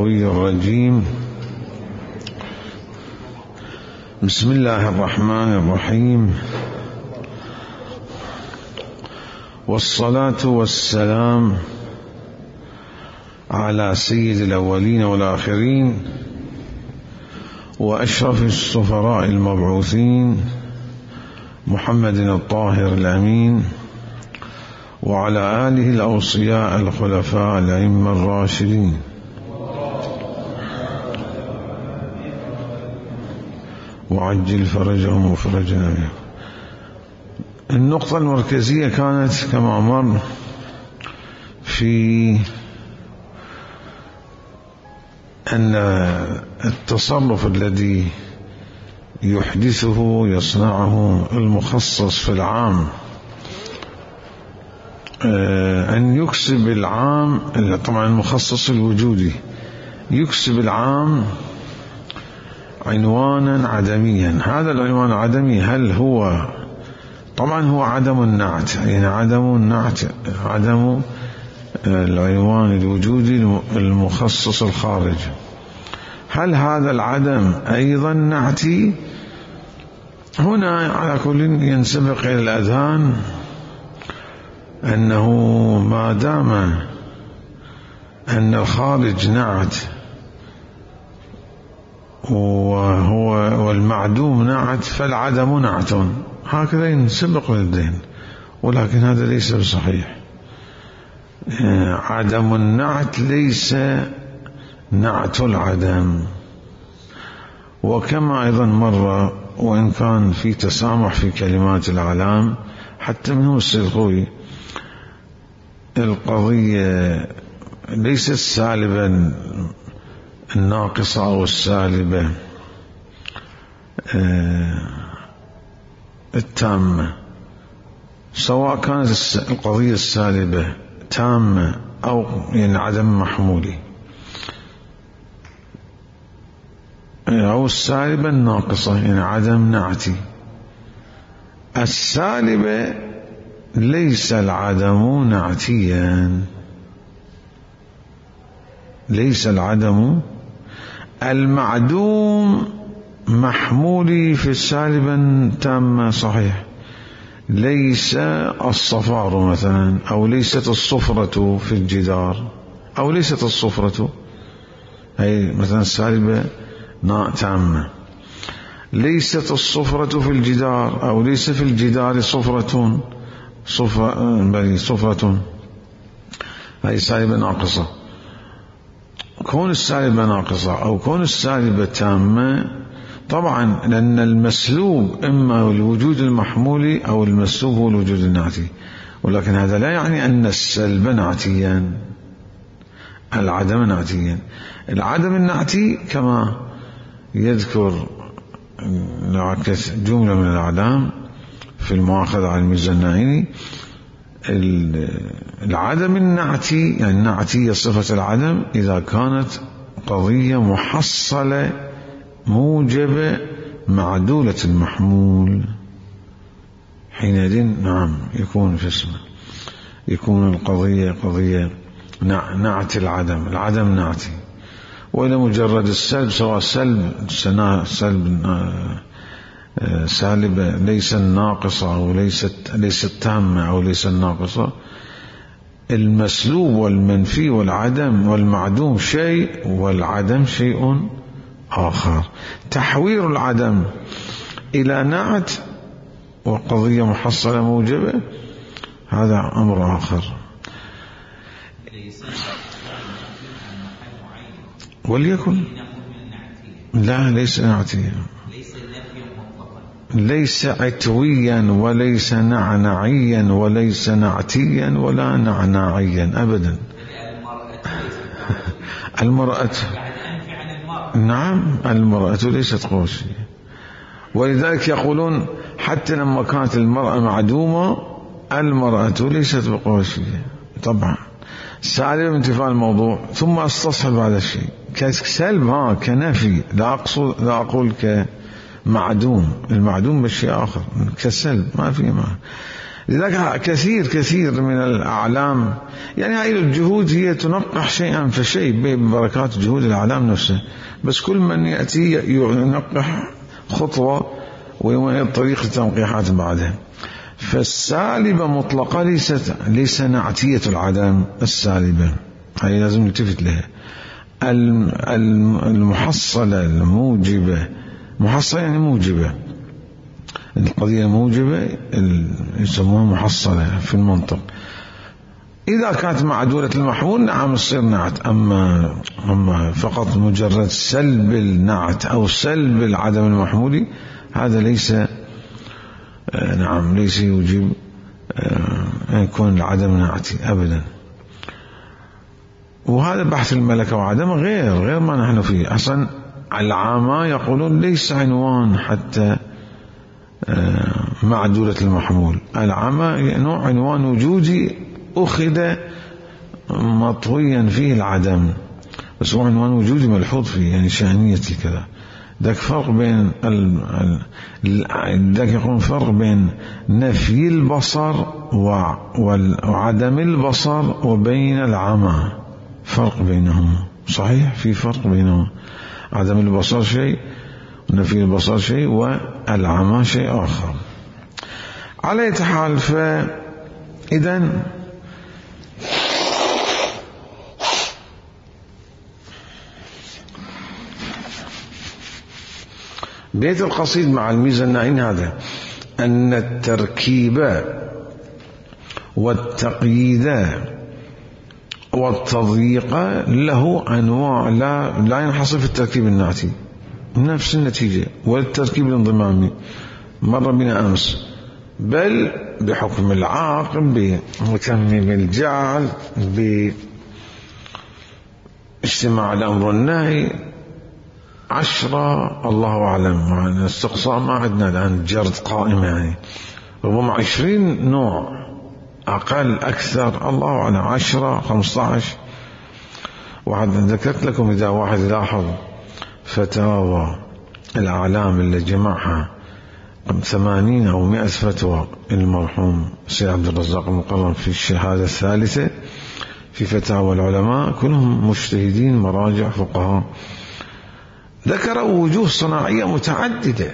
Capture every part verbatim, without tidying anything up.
اللغوي الرجيم. بسم الله الرحمن الرحيم، والصلاة والسلام على سيد الأولين والآخرين وأشرف السفراء المبعوثين محمد الطاهر الأمين، وعلى آله الأوصياء الخلفاء الأئمة الراشدين. وعجل فرجهم وفرجنا. النقطة المركزية كانت كما مر في أن التصرف الذي يحدثه يصنعه المخصص في العام أن يكسب العام، طبعا المخصص الوجودي يكسب العام عنوانا عدميا. هذا العنوان العدمي هل هو، طبعا هو عدم النعت، يعني عدم النعت، عدم العنوان الوجودي المخصص الخارج. هل هذا العدم أيضا نعتي؟ هنا على كل ينسبق إلى الأذهان أنه ما دام أن الخارج نعت وهو والمعدوم نعت فالعدم نعت، هكذا ينسبق للذهن، ولكن هذا ليس بصحيح. عدم النعت ليس نعت العدم. وكما أيضا مر، وإن كان في تسامح في كلمات الأعلام حتى منهم السلخوي، القضية ليست سالبا الناقصة أو السالبة التامة، سواء كانت القضية السالبة تامة أو يعني عدم محمولي، أو السالبة الناقصة يعني عدم نعتي. السالبة ليس العدم نعتيا، ليس العدم. المعدوم محمولي في السالبة تامة صحيح، ليس الصفار مثلا، أو ليست الصفرة في الجدار، أو ليست الصفرة، أي مثلا السالبة تامة. ليست الصفرة في الجدار، أو ليس في الجدار صفرة، صفرة بل صفرة، هي سالبة ناقصة. كون السالبة ناقصة أو كون السالبة تامة، طبعا لأن المسلوب إما الوجود المحمولي أو المسلوب هو الوجود النعتي، ولكن هذا لا يعني أن السلب نعتيا، العدم نعتيا. العدم النعتي كما يذكر جملة من الأعلام في المؤاخذة على الميزانيني، العدم النعتي يعني النعتية صفة العدم إذا كانت قضية محصلة موجبة معدولة المحمول، حينئذ نعم يكون في اسمه، يكون القضية قضية نعت العدم، العدم نعتي. وإلى مجرد السلب، سواء سلب سلب سالبة ليس الناقصة أو ليست ليست تامة أو ليس الناقصة، المسلوب والمنفي والعدم والمعدوم شيء والعدم شيء آخر. تحوير العدم إلى نعت وقضية محصلة موجبة هذا أمر آخر. وليكن لا ليس نعتيا، ليس عتويا وليس نعنعيا وليس نعتيا ولا نعناعيا أبدا. المرأة نعم المرأة ليست قوسية، ولذلك يقولون حتى لما كانت المرأة معدومة المرأة ليست بقوسية. طبعا سالب انتفاء الموضوع ثم استصحب هذا الشيء كسلب، ها كنفي، لا أقصد لا أقول كمعدوم، المعدوم بالشيء آخر كسلب ما في ما. لذلك كثير كثير من الأعلام، يعني هاي الجهود هي تنقح شيئا فشيء ببركات جهود الأعلام نفسه، بس كل من يأتي ينقح خطوة ويمهد طريق التنقيحات بعدها. فالسالبة مطلقة ليست ليس نعتية العدم السالبة، هاي لازم نلتفت لها. المحصلة الموجبة، محصلة يعني موجبة، القضية موجبة يسموها محصلة في المنطق. إذا كانت معدولة المحمول نعم تصير نعت، أما أما فقط مجرد سلب النعت أو سلب العدم المحمولي هذا ليس نعم ليس يوجب أن يكون العدم نعتي أبدا. وهذا بحث الملكة وعدم غير غير ما نحن فيه أصلا. العامة يقولون ليس عنوان حتى معدولة المحمول، العامة نوع عنوان وجودي أخذ مطويا فيه العدم، بس هو عنوان وجودي ملحوظ فيه، يعني شأنية كذا. ذاك فرق بين ذاك يقولون فرق بين نفي البصر وعدم البصر وبين العمى، فرق بينهما. صحيح في فرق بينهما، عدم البصر شيء ونفي البصر شيء والعمى شيء آخر. على أي حال، فإذا بيت القصيد مع الميزة النعين هذا أن التركيب والتقييد والتضييق له أنواع لا, لا ينحصر في التركيب النعتي نفس النتيجة، والتركيب الانضمامي مر بنا أمس، بل بحكم العاقب بمتمم الجعل باجتماع الأمر والنهي عشرة الله أعلم، مع استقصاء ما عندنا الآن جرد قائم، يعني ربما عشرين نوع أقل أكثر الله أعلم، عشرة خمسة عشر. وعد ذكرت لكم إذا واحد لاحظ فتاوى الأعلام اللي جمعها ثمانين أو مئة فتوى المرحوم سيد عبد الرزاق المقرن في الشهادة الثالثة في فتاوى العلماء، كلهم مجتهدين مراجع فقهاء، ذكروا وجوه صناعية متعددة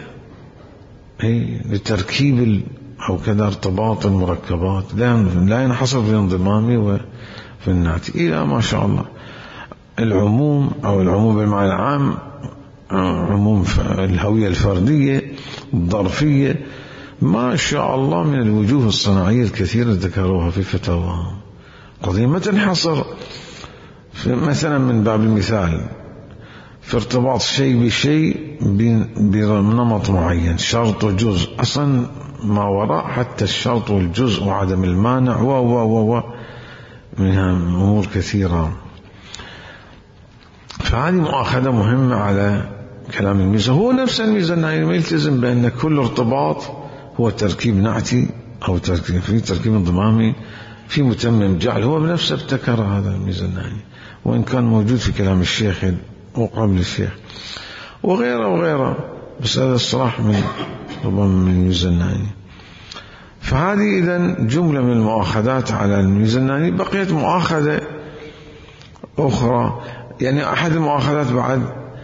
لتركيب أو كذا ارتباط المركبات، لا ينحصر في الانضمام وفي النعت إلى ما شاء الله. العموم أو العموم بالمعنى العام، عموم الهوية الفردية الظرفية، ما شاء الله من الوجوه الصناعية الكثيرة ذكروها في فتاواهم. قضية ما تنحصر مثلا من باب المثال في ارتباط شيء بشيء بنمط معين، شرط وجزء، أصلا ما وراء حتى الشرط والجزء وعدم المانع و و و منها أمور كثيرة. فهذه مؤاخذة مهمة على كلام الميزة. هو نفس الميزة النعتي يلتزم بأن كل ارتباط هو تركيب نعتي أو تركيب في تركيب انضمامي في متمم جعل، هو بنفسه ابتكر هذا الميزة النعتي، وإن كان موجود في كلام الشيخ وقبل الشيخ وغيره وغيره، بس هذا الصراح من ربما من الميزة النعتي. فهذه إذن جملة من المؤاخذات على الميزة النعتي. بقيت مؤاخذة أخرى، يعني أحد المؤاخذات بعد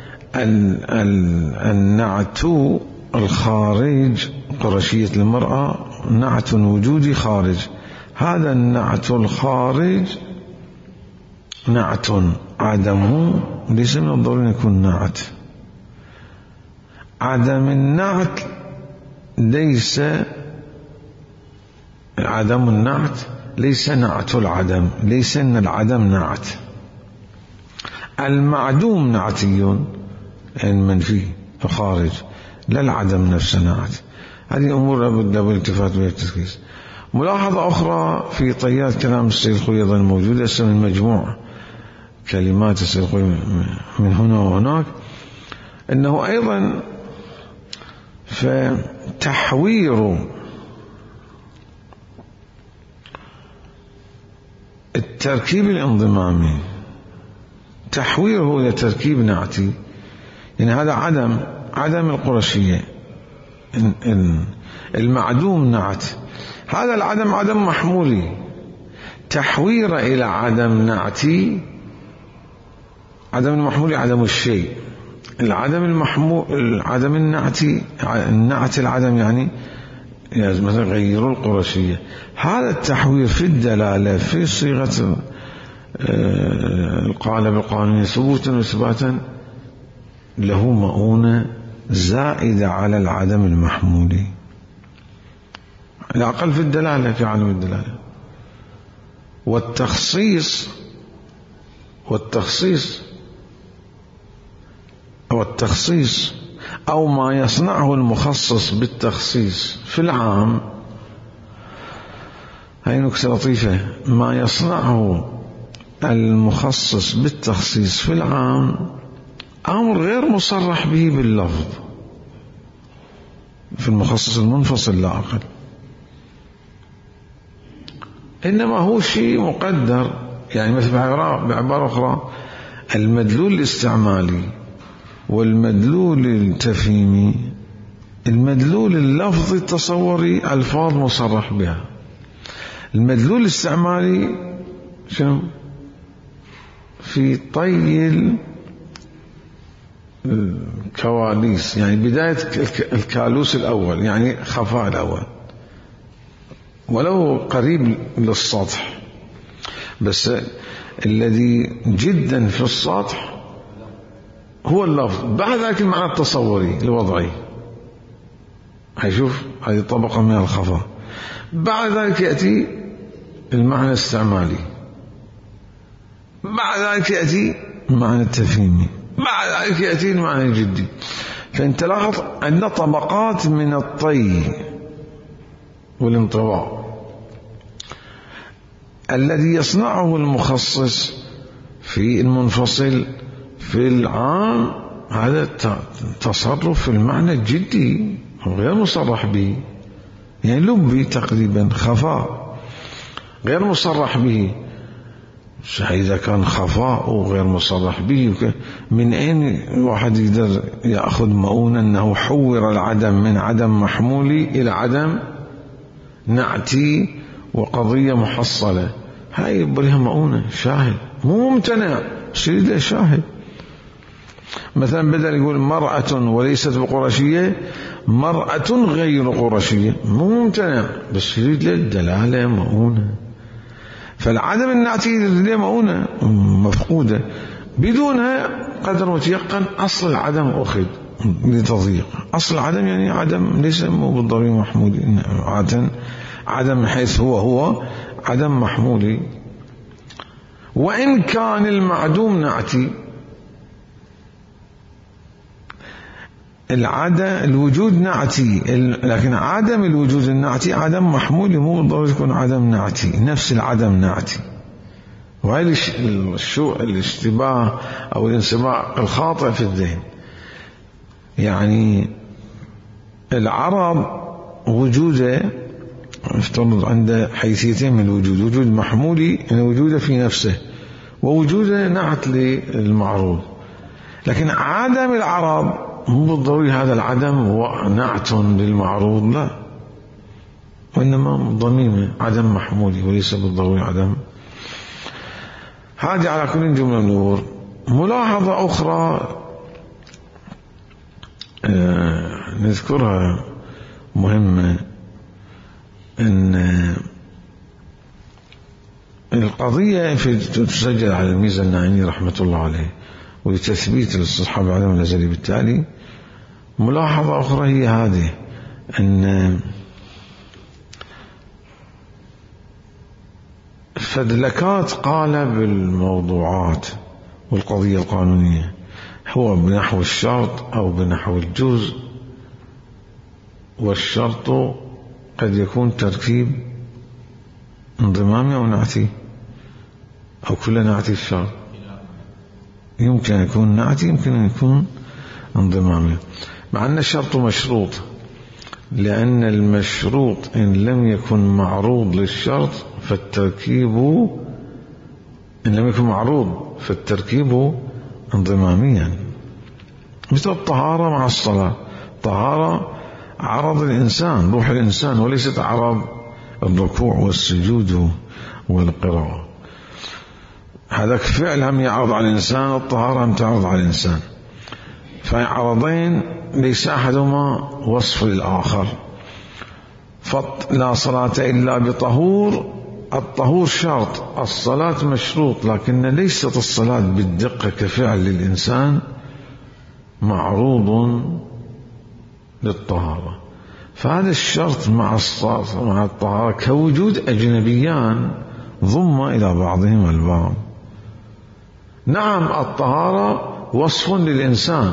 النعت الخارج، قرشية المرأة نعت وجودي خارج. هذا النعت الخارج نعت عدمه ليس من الضروري يكون نعت. عدم النعت ليس عدم النعت ليس نعت العدم، ليس ان العدم نعت. المعدوم نعتي المنفي الخارج، لا العدم نفسه نعت. هذه أمور لابد بالالتفات بها التركيز. ملاحظة أخرى في طيات كلام السيد الخوئي أيضا موجودة، اسم المجموع كلمات السيد الخوئي من هنا وهناك، أنه أيضا فتحوير التركيب الانضمامي تحويره إلى تركيب نعتي، يعني هذا عدم عدم القرشية، المعدوم نعت، هذا العدم عدم محمولي، تحويره إلى عدم نعتي. عدم المحمولي عدم الشيء، العدم المحمول العدم النعتي، النعت العدم يعني مثلا غيروا القرشية. هذا التحوير في الدلالة في صيغة القالب القانوني ثبوتا وإثباتا له مؤونة زائدة على العدم المحمولي، الأقل في الدلالة في عالم الدلالة. والتخصيص والتخصيص أو التخصيص أو ما يصنعه المخصص بالتخصيص في العام، هاي نكتة لطيفة، ما يصنعه المخصص بالتخصيص في العام أمر غير مصرح به باللفظ في المخصص المنفصل لا أقل، إنما هو شيء مقدر. يعني مثل بعبارة أخرى، المدلول الاستعمالي والمدلول التفهيمي، المدلول اللفظي التصوري ألفاظ مصرح بها، المدلول الاستعمالي شنو؟ في طي الكواليس، يعني بداية الكالوس الأول، يعني خفاء الأول ولو قريب للسطح، بس الذي جدا في السطح هو اللفظ، بعد ذلك المعنى التصوري الوضعي، هيشوف هذه طبقة من الخفاء، بعد ذلك يأتي المعنى الاستعمالي، بعد ذلك يأتي المعنى التفهيمي، بعد ذلك يأتي المعنى الجدي. فانت لاحظ عندنا طبقات من الطي والانطباع. الذي يصنعه المخصص في المنفصل في العام هذا تصرف في المعنى الجدي غير مصرح به، يعني لبي تقريبا، خفاء غير مصرح به. إذا كان خفاء غير مصرح به، من أين الواحد يقدر يأخذ مؤونة أنه حور العدم من عدم محمولي إلى عدم نعتي وقضية محصلة؟ هاي يبريها مؤونة، شاهد مو ممتنع، شريد له شاهد. مثلا بدل يقول مرأة وليست بقرشية، مرأة غير قرشية، مو ممتنع بس شريد له دلالة مؤونة. فالعدم النعتي له مؤونة مفقودة، بدونها قدر متيقن أصل العدم أخذ لتضييق. أصل العدم يعني عدم ليس مو بالضروري محمولي، عادة عدم من حيث هو هو عدم محمولي. وإن كان المعدوم نعتي، العدم الوجود نعتي، لكن عدم الوجود النعتي عدم محمولي، مو بالضروري يكون عدم نعتي، نفس العدم نعتي. وهذا الشو الاشتباه أو الانسباع الخاطئ في الذهن. يعني العرض وجوده افترض عنده حيثيتين من الوجود، وجود محمولي يعني وجوده في نفسه، ووجوده نعت للمعروض. لكن عدم العرض مو بالضروري هذا العدم هو نعت للمعروض، لا، وإنما ضميمة عدم محمولي وليس بالضروري عدم. هذه على كل جملة نور. ملاحظة أخرى آه نذكرها مهمة، أن القضية في تسجل على الميزة الناعيني رحمة الله عليه ولتثبيت الاستصحاب العدم الأزلي. بالتالي ملاحظة أخرى هي هذه، أن فدلكات قالب الموضوعات والقضية القانونية هو بنحو الشرط أو بنحو الجزء، والشرط قد يكون تركيب انضمامي أو نعتي أو كل نعتي الشرط، يمكن أن يكون نعتي يمكن أن يكون انضمامي، مع أن الشرط مشروط، لأن المشروط إن لم يكن معروض للشرط فالتركيب إن لم يكن معروض فالتركيب انضماميا. مثل الطهارة مع الصلاة، طهارة عرض الإنسان، روح الإنسان، وليست عرض الركوع والسجود والقراءة. هذاك فعل هم يعرض على الإنسان، الطهارة هم تعرض على الإنسان، فعرضين ليس أحدهما وصف للآخر. فلا صلاة إلا بطهور، الطهور شرط، الصلاة مشروط، لكن ليست الصلاة بالدقة كفعل للإنسان معروض للطهارة. فهذا الشرط مع الصلاة مع الطهارة كوجود أجنبيان ضم إلى بعضهما البعض. نعم الطهارة وصف للإنسان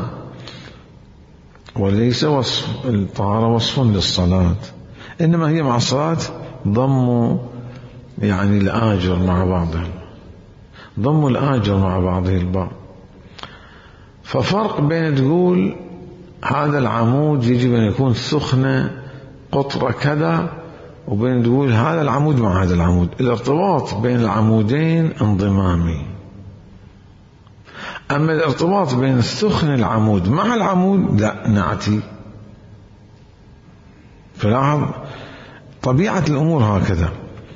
وليس وصف، الطهارة وصف للصلاة، إنما هي مع الصلاة ضم يعني الآجر مع بعضهم، ضم الآجر مع بعضه البعض. ففرق بين تقول هذا العمود يجب أن يكون سخنة قطرة كذا، وبين تقول هذا العمود مع هذا العمود. الارتباط بين العمودين انضمامي، أما الارتباط بين السخن العمود مع العمود لا، نعتي. فلاحظ طبيعة الأمور هكذا.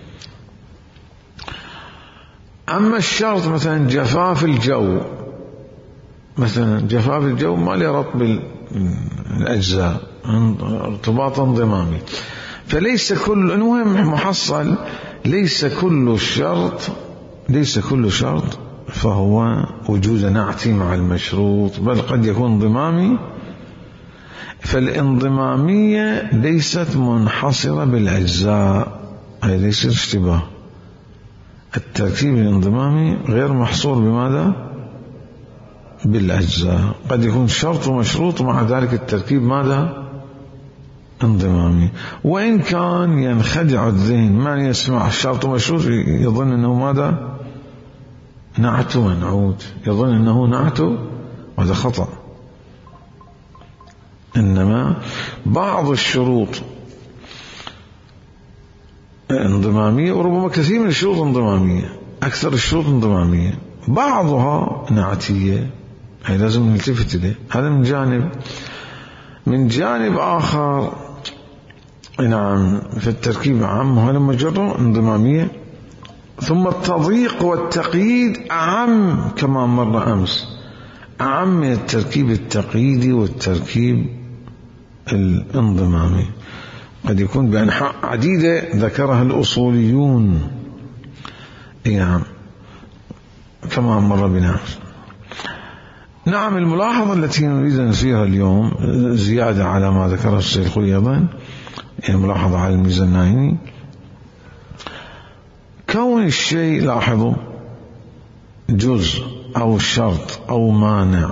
أما الشرط مثلا جفاف الجو، مثلا جفاف الجو ما له ربط بالأجزاء، ارتباط انضمامي. فليس كل، المهم محصل، ليس كل شرط ليس كل شرط فهو وجود نعتي مع المشروط، بل قد يكون انضمامي. فالانضمامية ليست منحصرة بالأجزاء، أي ليس اشتباه. التركيب الانضمامي غير محصور بماذا؟ بالأجزاء. قد يكون شرط ومشروط مع ذلك التركيب ماذا؟ انضمامي. وإن كان ينخدع الذهن من يسمع الشرط ومشروط يظن أنه ماذا؟ نعت منعوت، يظن أنه نعت، وهذا خطأ. إنما بعض الشروط انضمامية، وربما كثير من الشروط انضمامية، أكثر الشروط انضمامية، بعضها نعتية، هي لازم نلتفت إليه. هذا من جانب. من جانب آخر نعم في التركيب عام، وهذا مجرد انضمامية. ثم التضييق والتقييد أعم كما مر أمس، أعم من التركيب التقييدي والتركيب الانضمامي. قد يكون بأنحاء عديدة ذكرها الأصوليون، نعم كما مر بنا. نعم الملاحظة التي نريد أن نسيرها اليوم زيادة على ما ذكره السيد الخوي أيضا، يعني ملاحظة على الميزان النايني، كون الشيء لاحظوا جزء أو شرط أو مانع،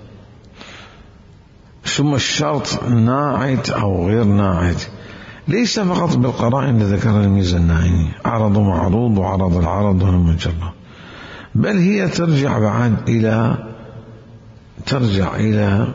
ثم الشرط ناعت أو غير ناعت، ليس فقط بالقرائن اللي ذكرها الميزان النايني، عرض ومعروض وعرض العرض والمجرة، بل هي ترجع بعد إلى ترجع إلى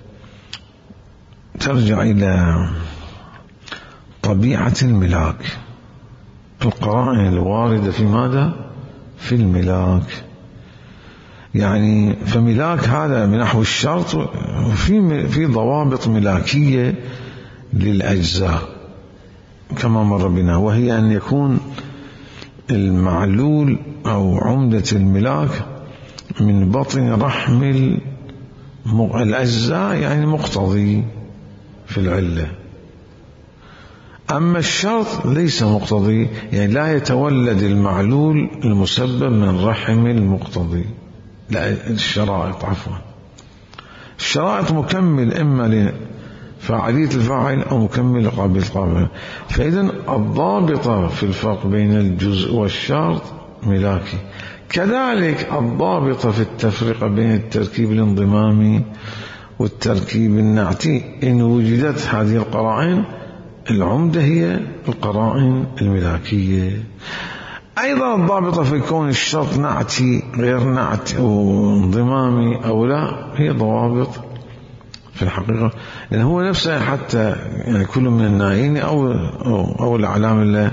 ترجع إلى طبيعة الملاك، القرائن الواردة في ماذا؟ في الملاك. يعني فملاك هذا من نحو الشرط، في في ضوابط ملاكية للأجزاء كما مر بنا، وهي أن يكون المعلول أو عمدة الملاك من بطن رحم الأجزاء، يعني مقتضي في العلة. أما الشرط ليس مقتضي، يعني لا يتولد المعلول المسبب من رحم المقتضي، لا الشرائط عفوا الشرائط مكمل إما لفاعلية الفاعل أو مكمل لقابل القابل. فإذا الضابطة في الفرق بين الجزء والشرط ملاكي. كذلك الضابطة في التفرقة بين التركيب الانضمامي والتركيب النعتي، إن وجدت هذه القرائن العمدة هي القرائن الملاكية. أيضا الضابطة في كون الشرط نعتي غير نعتي أو انضمامي أو لا، هي ضوابط في الحقيقة، لأن هو نفسه حتى يعني كل من النائين أو أو, أو الأعلام اللي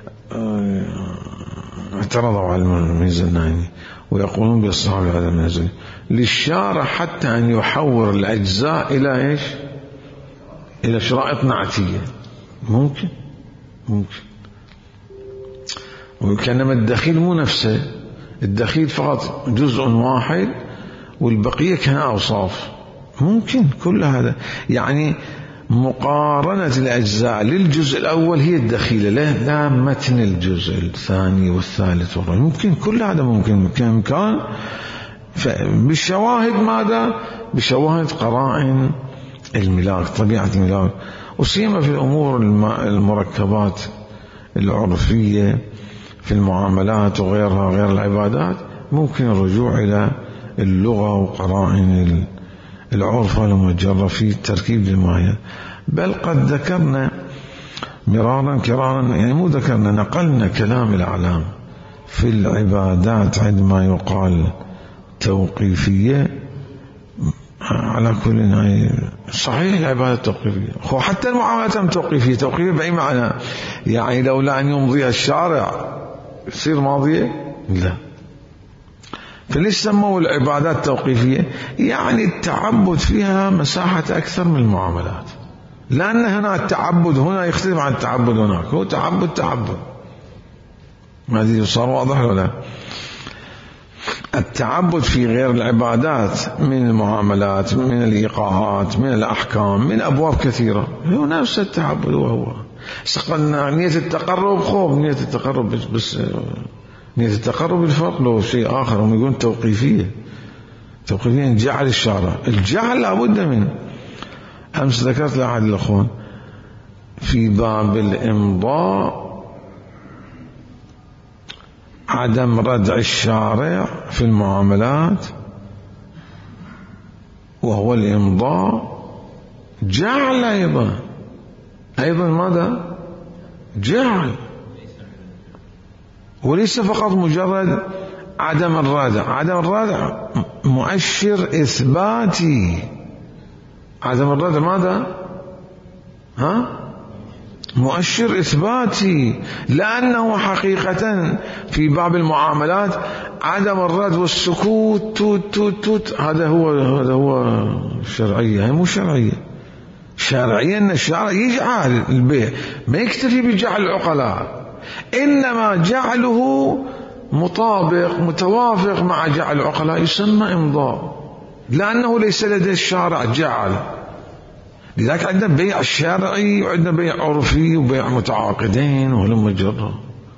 اعترضوا على الميزان النائي ويقولون بالصحابة هذا الميزان للشارع حتى أن يحور الأجزاء إلى إيش؟ إلى شرائط نعتية. ممكن ممكن وكانما الدخيل مو نفسه، الدخيل فقط جزء واحد والبقية كان أوصاف. ممكن كل هذا يعني مقارنة الأجزاء للجزء الأول هي الدخيلة، لا, لا متن الجزء الثاني والثالث والرابع. ممكن كل هذا ممكن كان بالشواهد. ماذا؟ بشواهد قرائن الملاك، طبيعة الملاك، وسيما في الأمور المركبات العرفية في المعاملات وغيرها غير العبادات. ممكن الرجوع إلى اللغة وقرائن العرف المجرة في التركيب للماهية. بل قد ذكرنا مرارا كرارا، يعني مو ذكرنا، نقلنا كلام الأعلام في العبادات عندما يقال توقيفية. على كل صحيح العبادة توقيفية، هو حتى المعاملات توقيفية. توقيفية بأي معنى؟ يعني لولا أن يمضيها الشارع يصير ماضية؟ لا. فليش سموا العبادات توقيفية؟ يعني التعبد فيها مساحة أكثر من المعاملات، لأن هنا التعبد هنا يختلف عن التعبد هناك. هو تعبد تعبد ما أدري صار واضح ولا؟ التعبد في غير العبادات من المعاملات، من الإيقاعات، من الأحكام، من أبواب كثيرة، هو نفس التعبد. وهو سقلنا نية التقرب، خوف نية التقرب بس, بس نية التقرب الفرق له شيء آخر. هم يقولون توقيفية. توقيفية جعل الشارع، الجعل لابد منه. أمس ذكرت لأحد الأخوان في باب الإمضاء عدم ردع الشارع في المعاملات، وهو الإمضاء جعل أيضا أيضا ماذا؟ جعل، وليس فقط مجرد عدم الردع. عدم الردع مؤشر إثباتي. عدم الردع ماذا؟ ها؟ مؤشر إثباتي، لأنه حقيقة في باب المعاملات عدم الرد والسكوت توت توت توت هذا هو هذا هو الشرعية. هي مو شرعية. شرعيا أن الشارع يجعل البيع، ما يكتفي بجعل العقلاء، إنما جعله مطابق متوافق مع جعل العقلاء يسمى إمضاء، لأنه ليس لدى الشارع جعل. لذلك عندنا بيع شرعي وعندنا بيع عرفي وبيع متعاقدين وهلم جرا.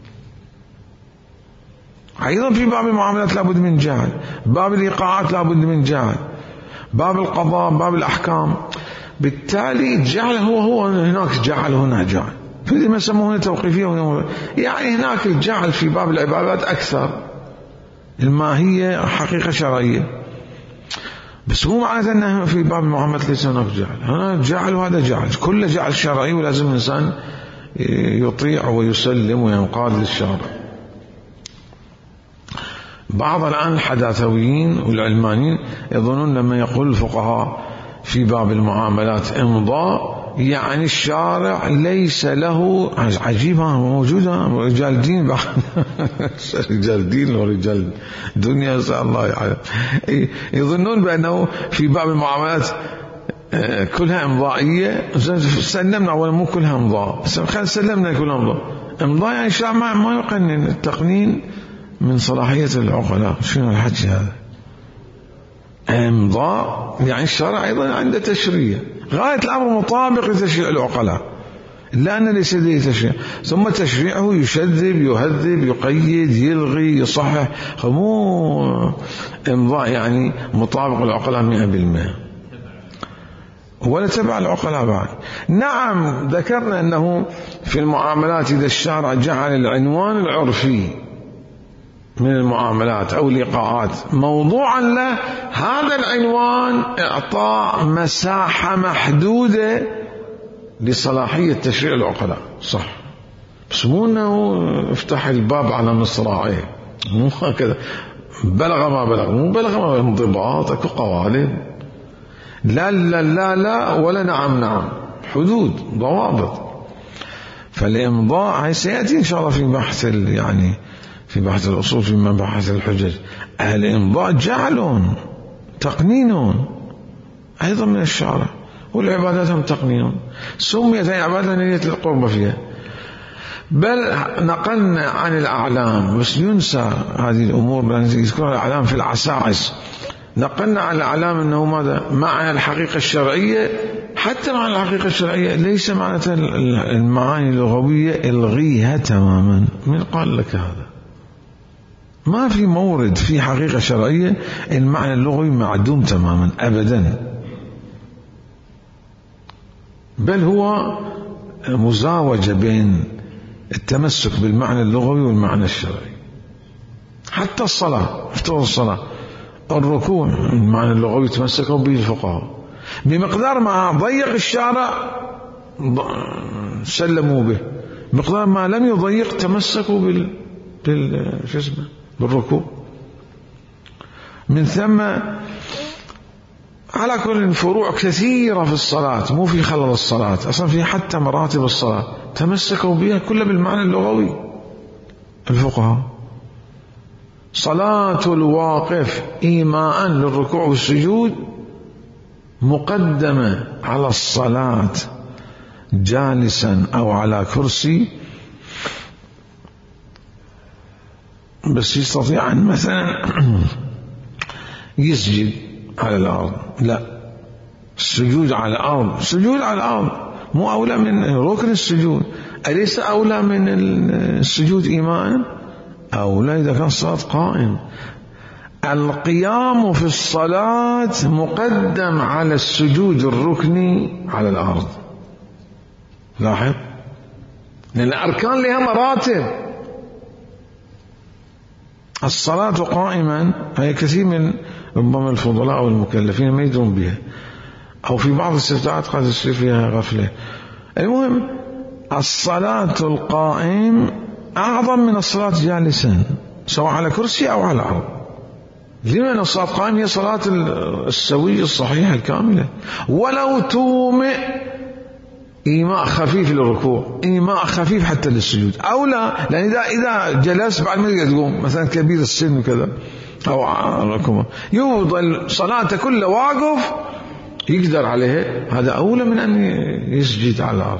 أيضا في باب المعاملات لابد من جعل، باب الإيقاعات لابد من جعل، باب القضاء، باب الأحكام. بالتالي الجعل هو هو هناك جعل هنا جعل. فإذا ما سموه هنا توقيفية هنا، يعني هناك الجعل في باب العبادات أكثر، الماهية حقيقة شرعية. بس مو معنى أنه في باب المعاملات ليس هناك جعل. هنا جعل وهذا جعل، كل جعل شرعي، ولازم الإنسان يطيع ويسلم وينقاد للشارع. بعض الآن الحداثويين والعلمانيين يظنون لما يقول الفقهاء في باب المعاملات إمضاء يعني الشارع ليس له. عجيبة موجودة رجال دين بعد رجال دين ورجال دنيا نسأل الله يعلم، يظنون بأنه في باب المعاملات كلها إمضائية. سلمنا أولا مو كلها إمضاء، بس خلينا سلمنا كلها إمضاء. إمضاء يعني الشارع ما يقنن، التقنين من صلاحية العقلاء. شنو الحكي هذا؟ إمضاء يعني الشرع أيضا عنده تشريع، غاية الأمر مطابق لتشريع العقلاء، لأن ليس لديه تشريع، ثم تشريعه يشذب يهذب يقيد يلغي يصحح. مو إمضاء يعني مطابق للعقلاء مئة بالمئة، ولا تبع العقلاء بعد. نعم ذكرنا أنه في المعاملات إذا الشارع جعل العنوان العرفي من المعاملات أو الإيقاعات موضوعا له، هذا العنوان إعطاء مساحة محدودة لصلاحية تشريع العقلاء، صح، بس مو أنه افتح الباب على مصراعيه، مو هكذا. بلغ ما بلغ، مو بلغ ما انضباط، اكو قوالب، لا لا لا لا ولا نعم نعم، حدود ضوابط. فالإمضاء هي سيأتي إن شاء الله في بحث يعني في بحث الأصول في مباحث الحجج. الإمضاء جعل تقنين أيضا من الشارع، والعبادات هم تقنين، سميت عبادة نية القرب فيها. بل نقلنا عن الأعلام، بس ينسى هذه الأمور يذكرها الأعلام في العساعس. نقلنا عن الأعلام أنه ماذا؟ معنى الحقيقة الشرعية، حتى معنى الحقيقة الشرعية ليس معنى المعاني اللغوية، الغيها تماما. من قال لك هذا؟ ما في مورد في حقيقة شرعية المعنى اللغوي معدوم تماما أبدا، بل هو مزاوجة بين التمسك بالمعنى اللغوي والمعنى الشرعي. حتى الصلاة، افترض الصلاة، الركوع المعنى اللغوي تمسكوا به الفقهاء، بمقدار ما ضيق الشارع سلموا به، بمقدار ما لم يضيق تمسكوا بال بال شو اسمه بالركوع. من ثم على كل فروع كثيرة في الصلاة، مو في خلل الصلاة أصلا، في حتى مراتب الصلاة تمسكوا بها كلها بالمعنى اللغوي الفقهاء. صلاة الواقف إيماء للركوع والسجود مقدمة على الصلاة جالسا أو على كرسي، بس يستطيع أن مثلا يسجد على الأرض، لا، السجود على الأرض، السجود على الأرض مو أولى من ركن السجود؟ أليس أولى من السجود إيمان؟ أولى إذا كان الصلاة قائم. القيام في الصلاة مقدم على السجود الركني على الأرض. لاحظ، لأن الأركان لها مراتب. الصلاة قائما هي كثير من ربما الفضلاء والمكلفين ما يدرون بها، أو في بعض الاستفتاءات قد يصير فيها غفلة. المهم الصلاة القائم أعظم من الصلاة جالسا، سواء على كرسي أو على الأرض. لمن الصلاة القائم هي صلاة السوية الصحيحة الكاملة، ولو تومئ إيماء خفيف للركوع، إيماء خفيف حتى للسجود، أو لا، لأن إذا إذا جلس بعد ما يقدر يقوم، مثلا كبير السن وكذا أو ركوع، يفضل صلاته كلها واقف يقدر عليها، هذا أولى من أن يسجد على الأرض.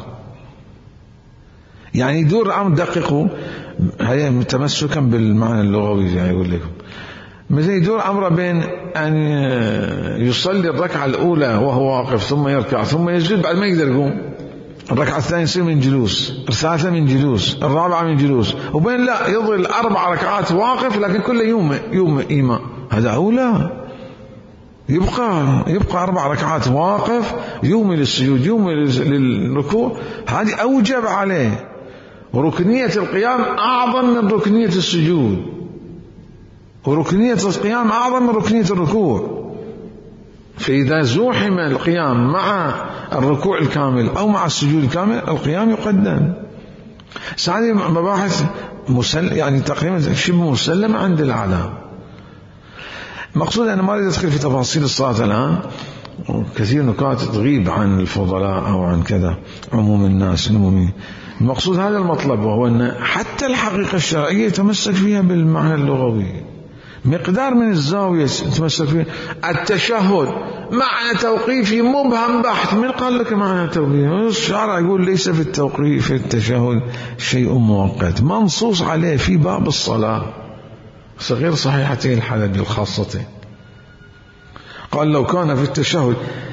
يعني يدور الأمر، دققوا، هي متمسكا بالمعنى اللغوي يعني يقول لكم، مثل يدور أمره بين أن يصلي الركعة الأولى وهو واقف ثم يركع ثم يسجد بعد ما يقدر يقوم، الركعة الثانية يصير من جلوس، الثالثة من جلوس، الرابعة من جلوس، وبين لا يظل أربع ركعات واقف لكن كل يوم يوم إيماء، هذا أولى. يبقى يبقى أربع ركعات واقف، يوم للسجود يوم للركوع، هذه أوجب عليه. وركنية القيام أعظم من ركنية السجود، وركنية القيام أعظم من ركنية الركوع. فإذا زوحم القيام مع الركوع الكامل أو مع السجود الكامل، القيام يقدم. هذه مباحث مسل... يعني تقريبا شبه مسلمة عند الأعلام. مقصود أنا ما أريد أدخل في تفاصيل الصلاة الآن، كثير نكات تغيب عن الفضلاء أو عن كذا عموم الناس المؤمنين. المقصود هذا المطلب، وهو أن حتى الحقيقة الشرعية تمسك فيها بالمعنى اللغوي، مقدار من الزاوية تمسك فيها. التشهد معنى توقيفي مبهم بحث، من قال لك معنى توقيفي؟ الشارع يقول ليس في التوقيف في التشهد شيء مؤقت منصوص عليه في باب الصلاة، غير صحيحتين الحالة الخاصتين. قال لو كان في التشهد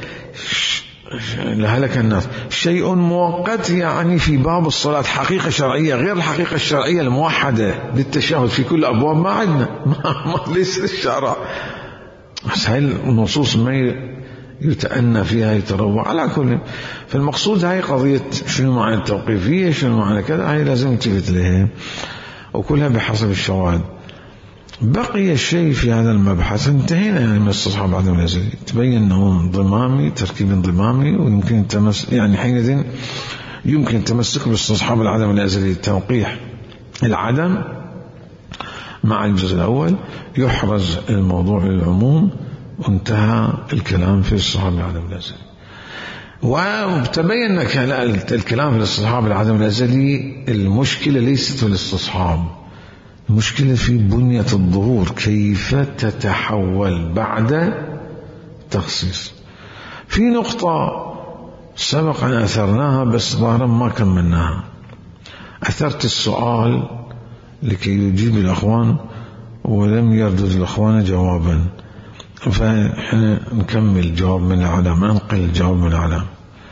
لهلك الناس شيء مؤقت، يعني في باب الصلاة حقيقة شرعية غير الحقيقة الشرعية الموحدة للتشهد في كل أبواب ما عندنا، ما ليس الشرع. بس هاي النصوص ما يتأنى فيها يتروع على كل. فالمقصود هاي قضية شنو معنى التوقيفية، شنو معنى كذا، هاي لازم تلفت لها، وكلها بحسب الشواهد. بقي الشيء في هذا المبحث، انتهينا يعني من استصحاب العدم الأزلي، تبين أنه انضمامي، تركيب انضمامي، ويمكن تمس يعني حينئذ يمكن تمسك باستصحاب العدم الأزلي، توقيح العدم مع الجزء الأول، يحرز الموضوع للعموم، وانتهى الكلام في استصحاب العدم الأزلي. وتبين الكلام في استصحاب العدم الأزلي المشكلة ليست في الاستصحاب، المشكلة في بنية الظهور، كيف تتحول بعد تخصيص. في نقطة سبق أن أثرناها بس ظاهرا ما كملناها، أثرت السؤال لكي يجيب الأخوان ولم يردد الأخوان جوابا، فإحنا نكمل جواب من العلام، ننقل الجواب من العلام.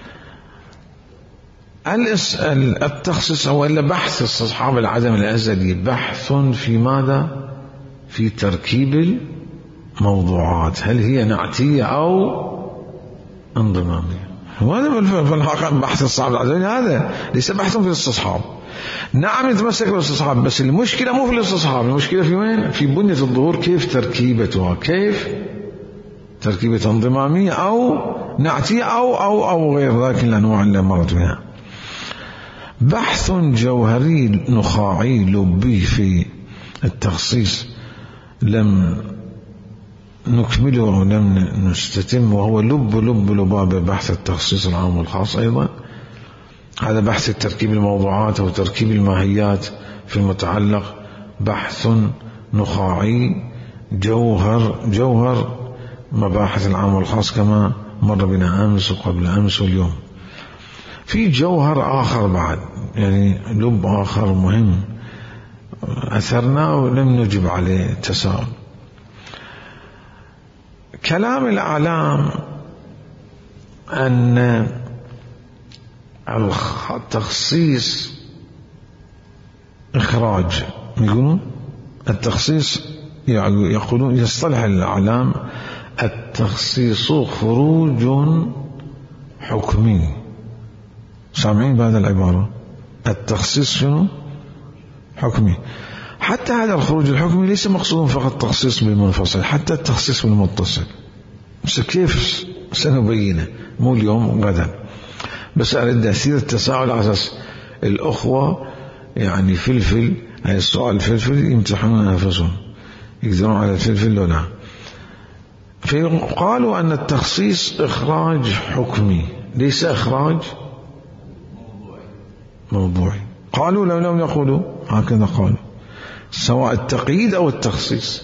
الاسأل التخصيص أو إلا بحث استصحاب العدم الأزلي بحث في ماذا؟ في تركيب الموضوعات، هل هي نعتية أو انضمامية؟ وهذا في الحقيقة بحث استصحاب العدم هذا ليس بحث في الاستصحاب. نعم يتمسك بالاستصحاب، بس المشكلة مو في الاستصحاب، المشكلة في وين؟ في بنية الظهور، كيف تركيبتها، كيف تركيبة انضمامية أو نعتية أو أو أو غير ذلك الأنواع اللي مرت بها. بحث جوهري نخاعي لبي في التخصيص لم نكمله ولم نستتم، وهو لب لب لباب بحث التخصيص العام والخاص أيضا. هذا بحث التركيب الموضوعات أو تركيب الماهيات في المتعلق، بحث نخاعي جوهر جوهر مباحث العام والخاص كما مر بنا أمس وقبل أمس واليوم. في جوهر آخر بعد، يعني لب آخر مهم أثرنا ولم نجب عليه تساؤل. كلام الأعلام أن التخصيص إخراج، يقولون التخصيص، يقولون يصطلح الأعلام التخصيص خروج حكمي. سامعين بهذا العبارة؟ التخصيص شنو؟ حكمي. حتى هذا الخروج الحكمي ليس مقصود فقط تخصيص بالمنفصل، حتى التخصيص بالمتصل. بس كيف سنبينه؟ مو اليوم غدا، بس أريد أثير التساؤل على أساس الأخوة يعني فلفل، هاي السؤال فلفل يمتحنون أنفسهم يقدرون على الفلفل ولا. فقالوا أن التخصيص إخراج حكمي ليس إخراج موضوعي. قالوا لو لم يقولوا هكذا، قالوا سواء التقييد أو التخصيص،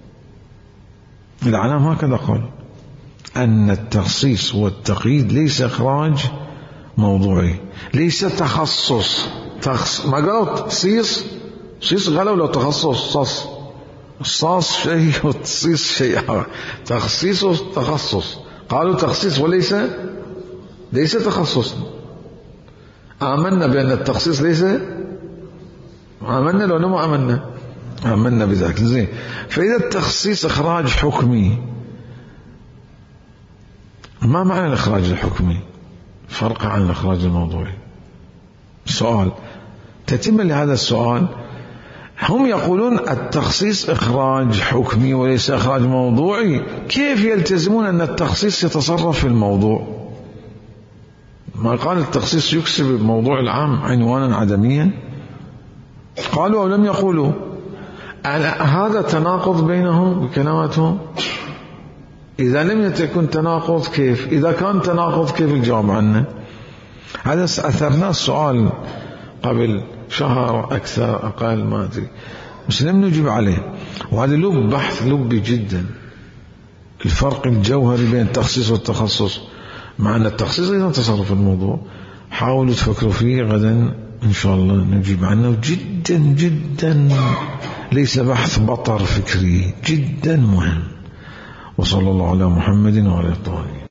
العلام هكذا قالوا أن التخصيص والتقييد ليس إخراج موضوعي، ليس تخصص. تخص... ما قالوا تخصيص، تخصيص قالوا لو تخصص، صص الصاص شيء والتخصيص شيء آخر، تخصيص وتخصص. قالوا تخصيص وليس ليس تخصص. آمنا بأن التخصيص ليس، آمنا لو ما آمنا آمنا بذلك. زين، فإذا التخصيص إخراج حكمي، ما معنى الإخراج الحكمي؟ فرق عن الإخراج الموضوعي. سؤال تتم لهذا السؤال. هم يقولون التخصيص إخراج حكمي وليس إخراج موضوعي، كيف يلتزمون أن التخصيص يتصرف في الموضوع؟ ما قال التخصيص يكسب الموضوع العام عنوانا عدميا؟ قالوا أو لم يقولوا؟ هذا تناقض بينهم بكلماتهم. إذا لم يكن تناقض كيف؟ إذا كان تناقض كيف الجواب عنه؟ هذا أثرنا السؤال قبل شهر أكثر أقل ما أدري، بس لم نجيب عليه. وهذا لب بحث لبي جدا، الفرق الجوهري بين التخصيص والتخصص، مع أن التخصيص أيضا تصرف الموضوع. حاولوا تفكروا فيه، غدا إن شاء الله نجيب عنه. جدا جدا ليس بحث بطر فكري، جدا مهم. وصلى الله على محمد وعلى آله.